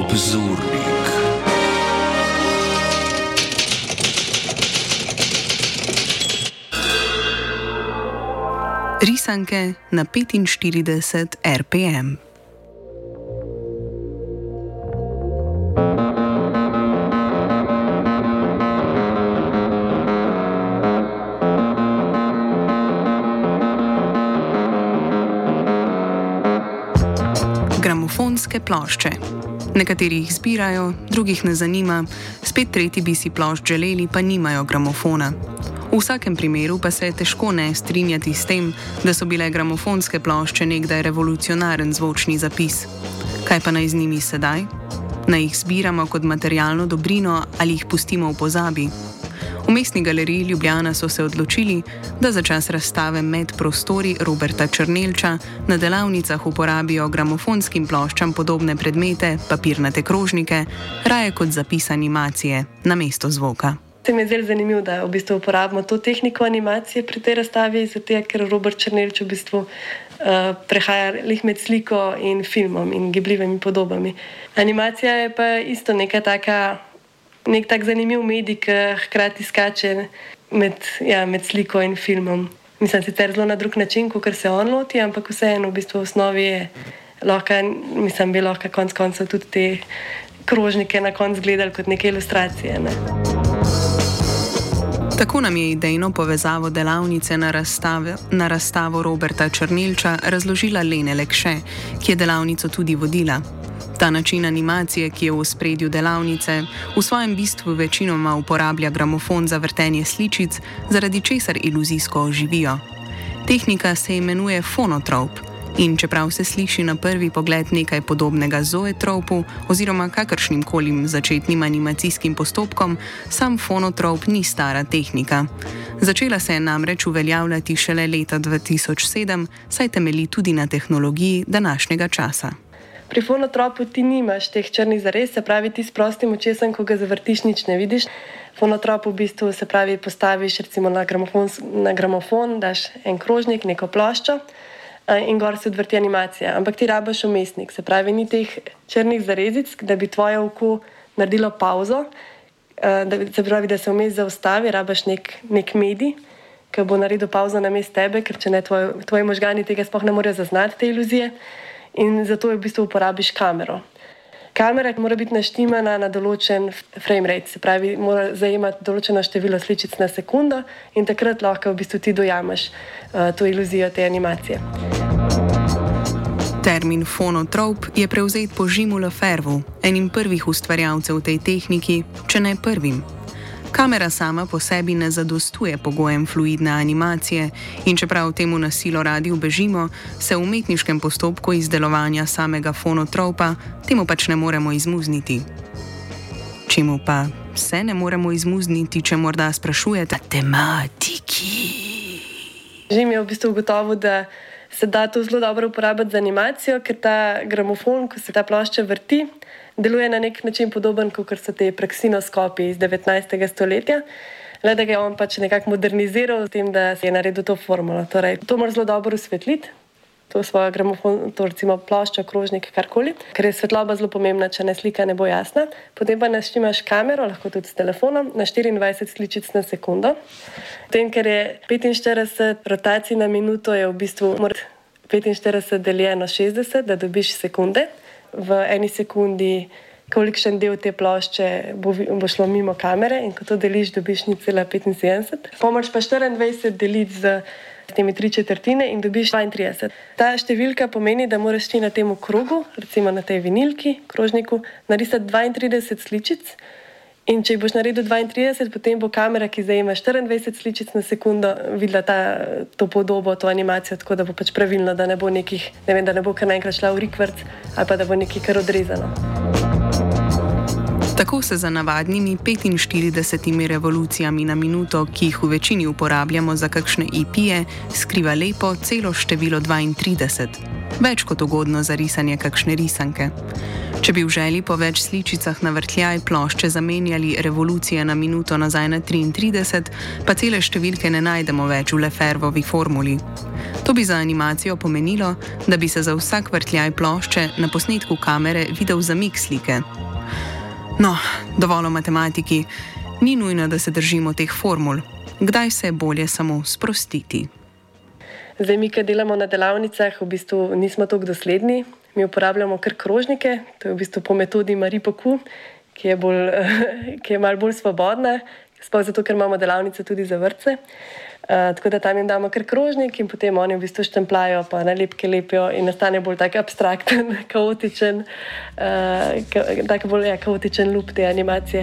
Obzornik. Risanke na 45 rpm. Gramofonske plošče. Nekateri jih zbirajo, drugih ne zanima, spet tretji bi si plošč želeli, pa nimajo gramofona. V vsakem primeru pa se je težko ne strinjati s tem, da so bile gramofonske plošče nekdaj revolucionaren zvočni zapis. Kaj pa naj z njimi sedaj? Naj jih zbiramo kot materialno dobrino ali jih pustimo v pozabi? V Mestni galeriji Ljubljana so se odločili, da za čas razstave Med prostori Roberta Černelča na delavnicah uporabijo gramofonskim ploščam podobne predmete, papirnate krožnike, raje kot zapis animacije namesto zvoka. Se mi je zelo zanimivo, da v bistvu uporabimo to tehniko animacije pri tej razstavi, zato ker Robert Černelč v bistvu prehaja med sliko in filmom in gibljivimi podobami. Animacija je pa isto nek tak zanimiv medij, ki hkrati skače med sliko in filmom. Mislim, sicer zelo na drug način, kot se on loti, ampak vseeno v bistvu v osnovi je bi lahko konec koncev tudi te krožnike na koncu gledali kot neke ilustracije. Ne? Tako nam je idejno povezavo delavnice na razstavo Roberta Černelča razložila Lene Lekše, ki je delavnico tudi vodila. Ta način animacije, ki je v ospredju delavnice, v svojem bistvu večinoma uporablja gramofon za vrtenje sličic, zaradi česar iluzijsko oživijo. Tehnika se imenuje fonotrop in čeprav se sliši na prvi pogled nekaj podobnega zoetropu oziroma kakršnim kolim začetnim animacijskim postopkom, sam fonotrop ni stara tehnika. Začela se je namreč uveljavljati šele leta 2007, saj temelji tudi na tehnologiji današnjega časa. Pri fonotropu ti nimaš teh črnih zares, se pravi ti s prostim očesom, ko ga zavrtiš, nič ne vidiš. Fonotrop v bistvu se pravi postaviš recimo na gramofon, daš en krožnik, neko ploščo in gor se odvrti animacija. Ampak ti rabaš vmesnik, se pravi ni teh črnih zarezic, da bi tvoje oko naredilo pauzo, se pravi, da se vmes zaustavi, rabaš nek medij, ki bo naredil pauzo namesto tebe, ker če ne tvoji možgani tega sploh ne morejo zaznati, te iluzije. In zato v bistvu uporabiš kamero. Kamera mora biti naštimana na določen frame rate, se pravi, mora zajemati določeno število sličic na sekundo in takrat lahko v bistvu ti dojameš to iluzijo te animacije. Termin fonotrop je prevzet po Žimu Lefervu, enim prvih ustvarjalcev tej tehniki, če ne prvim. Kamera sama po sebi ne zadostuje pogojem fluidne animacije in čeprav temu na silo radi ubežimo, se v umetniškem postopku izdelovanja samega fonotropa temu pač ne moremo izmuzniti. Čemu pa se ne moremo izmuzniti, če morda sprašujete? Tematiki. Žim je v bistvu ugotovil, da se da to zelo dobro uporabiti za animacijo, ker ta gramofon, ko se ta plošča vrti, deluje na nek način podoben, kot so te praksinoskopi iz 19. stoletja, le da ga je on pač nekako moderniziral s tem, da je naredil to formulo. Torej, to mora zelo dobro osvetliti, to svojo gramofon, to recimo ploščo, krožnik, karkoli, ker je svetloba zelo pomembna, če ne slika ne bo jasna. Potem pa naštimaš kamero, lahko tudi s telefonom, na 24 sličic na sekundo. Potem, ker je 45 rotacij na minuto, je v bistvu 45 deljeno 60, da dobiš sekunde. V eni sekundi, kolikšen del te plošče bo šlo mimo kamere in ko to deliš, dobiš 0,75. Pomoč pa 24 deliti z temi 3/4 in dobiš 32. Ta številka pomeni, da moraš ti na tem krogu, recimo na tej vinilki, krožniku, narisati 32 sličic in če boš naredil 32, potem bo kamera, ki zajema 24 sličic na sekundo, videla to podobo, to animacijo, tako da bo pač pravilno, da ne bo nekih, da ne bo kar naenkrat šla v rikvrc ali pa da bo nekaj kar odrezano. Tako se za navadnimi 45 revolucijami na minuto, ki jih v večini uporabljamo za kakšne EP-je, skriva lepo celo število 32. Več kot ugodno za risanje kakšne risanke. Če bi v želji po več sličicah na vrtljaj plošče zamenjali revolucije na minuto nazaj na 33, pa cele številke ne najdemo več v Lefebvrovi formuli. To bi za animacijo pomenilo, da bi se za vsak vrtljaj plošče na posnetku kamere videl zamik slike. No, dovolj o matematiki. Ni nujno, da se držimo teh formul. Kdaj se je bolje samo sprostiti? Zdaj, mi, ki delamo na delavnicah, v bistvu nismo toliko dosledni. Mi uporabljamo kar krožnike, to je v bistvu po metodi Marie Poku, ki je malo bolj svobodna, sploh zato, ker imamo delavnice tudi za vrtce. Tako da tam jim damo kar krožnik in potem oni v bistvu štemplajo, pa nalepke lepijo in nastane bolj tak abstrakten, kaotičen, kaotičen lup te animacije.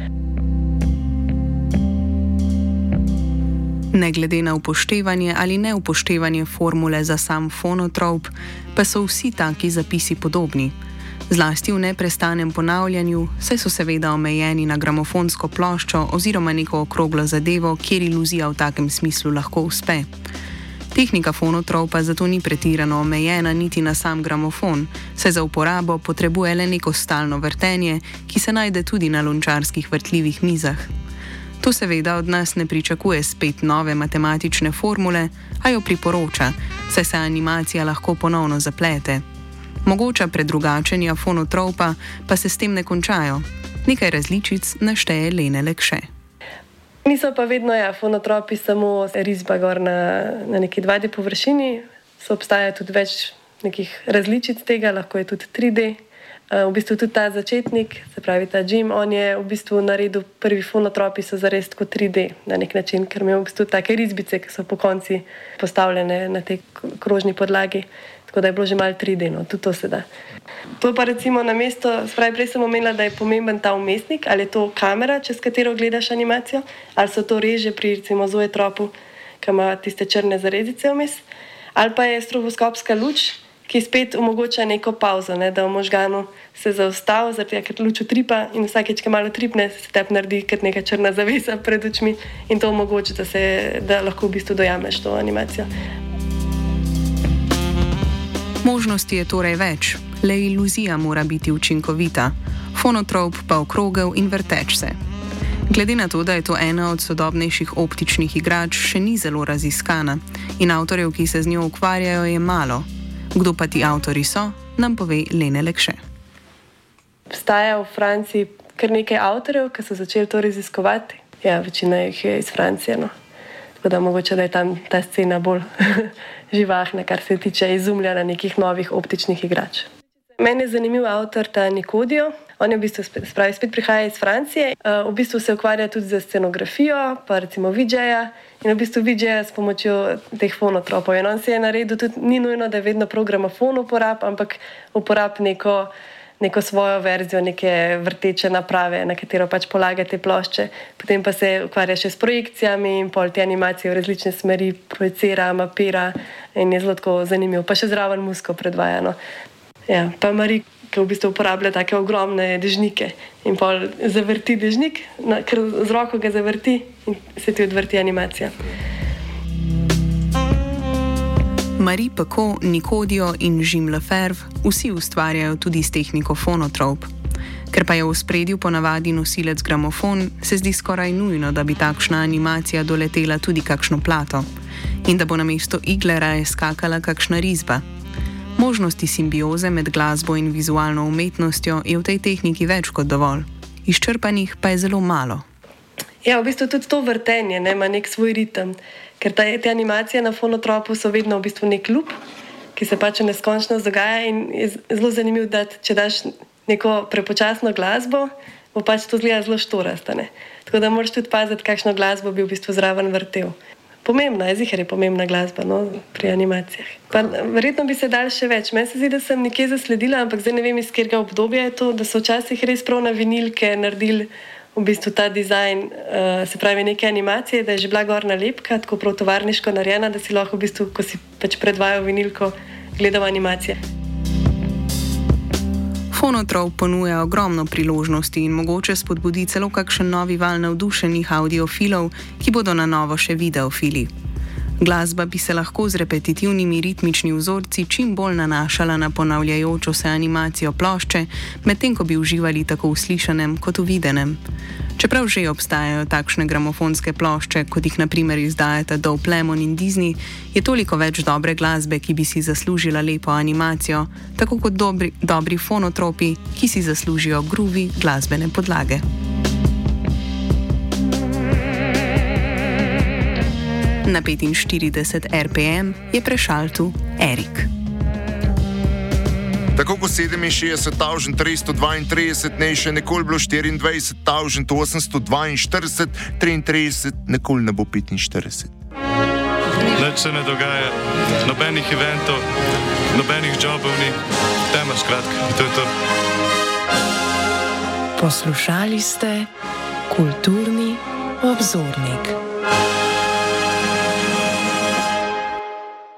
Ne glede na upoštevanje ali neupoštevanje formule za sam fonotrop, pa so vsi taki zapisi podobni. Zlasti v neprestanem ponavljanju, saj so seveda omejeni na gramofonsko ploščo oziroma neko okroglo zadevo, kjer iluzija v takem smislu lahko uspe. Tehnika fonotropa zato ni pretirano omejena niti na sam gramofon, saj za uporabo potrebuje le neko stalno vrtenje, ki se najde tudi na lončarskih vrtljivih mizah. To seveda od nas ne pričakuje spet nove matematične formule, a jo priporoča, saj se animacija lahko ponovno zaplete. Mogoča predrugačenja fonotropa pa se s tem ne končajo. Nekaj različic našteje Lene Lekše. Niso pa vedno fonotropi samo risba gor na neki 2D površini, obstaja tudi več nekih različic tega, lahko je tudi 3D. V bistvu tudi ta začetnik, se pravi ta Jim, on je v bistvu naredil prvi fonotropi so zares kot 3D na nek način, ker imajo v bistvu take risbice, ki so po konci postavljene na tej krožni podlagi, tako da je bilo že malo 3D, no, tudi to se da. To pa recimo na mesto, spravi prej sem omenila, da je pomemben ta umestnik, ali je to kamera, čez katero gledaš animacijo, ali so to reže pri recimo zoetropu, ki ima tiste črne zarezice vmes, ali pa je stroboskopska luč, ki spet omogoča neko pauzo, ne, da v možganu se zaustavi, zato ker luč utripa in vsakeč, ki malo tripne, se tep naredi kot neka črna zavesa pred očmi in to omogoča, da lahko v bistvu dojameš to animacijo. Možnosti je torej več, le iluzija mora biti učinkovita, fonotrop pa okrogel in vrteč se. Glede na to, da je to ena od sodobnejših optičnih igrač, še ni zelo raziskana in avtorjev, ki se z njo ukvarjajo, je malo. Kdo pa ti avtori so, nam pove Lene Lekše. Obstaja v Franciji kar nekaj avtorjev, ki so začeli to raziskovati. Ja, večina jih je iz Francije, no. Tako da mogoče, da je tam ta scena bolj živahna, kar se tiče izumljanja nekih novih optičnih igrač. Meni je zanimiv avtor ta Nicodio. On je v bistvu spet prihaja iz Francije. V bistvu se ukvarja tudi z scenografijo, pa recimo VJ-ja in v bistvu VJ-ja s pomočjo teh fonotropov. In on se je naredil tudi, ni nujno, da je vedno prav gramofon uporab, ampak uporab neko svojo verzijo, neke vrteče naprave, na katero pač polaga te plošče. Potem pa se ukvarja še s projekcijami in pol te animacije v različne smeri projicira, mapira in je zelo tako zanimiv. Pa še zraven muziko predvaja, no. Ja, pa Marie, ki v bistvu uporablja take ogromne dežnike in pol zavrti dežnik, ker z roko ga zavrti in se ti odvrti animacija. Marie Poku, Nicodio in Jim Lefebvre vsi ustvarjajo tudi s tehniko fonotrop. Ker pa je v ospredju ponavadi nosilec gramofon, se zdi skoraj nujno, da bi takšna animacija doletela tudi kakšno plato in da bo namesto igle raje skakala kakšna risba. Možnosti simbioze med glasbo in vizualno umetnostjo je v tej tehniki več kot dovolj. Izčrpanih pa je zelo malo. Ja, v bistvu tudi to vrtenje ima nek svoj ritem, ker te animacije na fonotropu so vedno v bistvu nek lup, ki se pač neskončno dogaja in je zelo zanimiv, da če daš neko prepočasno glasbo, bo pač to zgleda zelo štorasto, ne. Tako da moraš tudi paziti, kakšno glasbo bi v bistvu zraven vrtel. Pomembna je, ziher je pomembna glasba, no, pri animacijah. Pa verjetno bi se dal še več. Meni se zdi, da sem nekje zasledila, ampak zdaj ne vem, iz katerega obdobja je to, da so včasih res prav na vinilke naredili v bistvu ta dizajn, se pravi neke animacije, da je že bila gor nalepka, tako prav tovarniško narejena, da si lahko v bistvu, ko si pač predvajal vinilko, gledal animacije. Fonotrop ponuja ogromno priložnosti in mogoče spodbudi celo kakšen novi val navdušenih audiofilov, ki bodo na novo še videofili. Glasba bi se lahko z repetitivnimi ritmičnimi vzorci čim bolj nanašala na ponavljajočo se animacijo plošče, medtem ko bi uživali tako v slišanem kot v videnem. Čeprav že obstajajo takšne gramofonske plošče, kot jih na primer izdajata Dove Lemon in Disney, je toliko več dobre glasbe, ki bi si zaslužila lepo animacijo, tako kot dobri fonotropi, ki si zaslužijo groovy glasbene podlage. Na 45 RPM je prešaltu Erik. Tako kot 67.332, ne še nikoli bilo 24.842, 33, nikoli ne bo 45. Nič se ne dogaja, nobenih eventov, nobenih jobov ni, tema skratka, to je to. Poslušali ste Kulturni obzornik.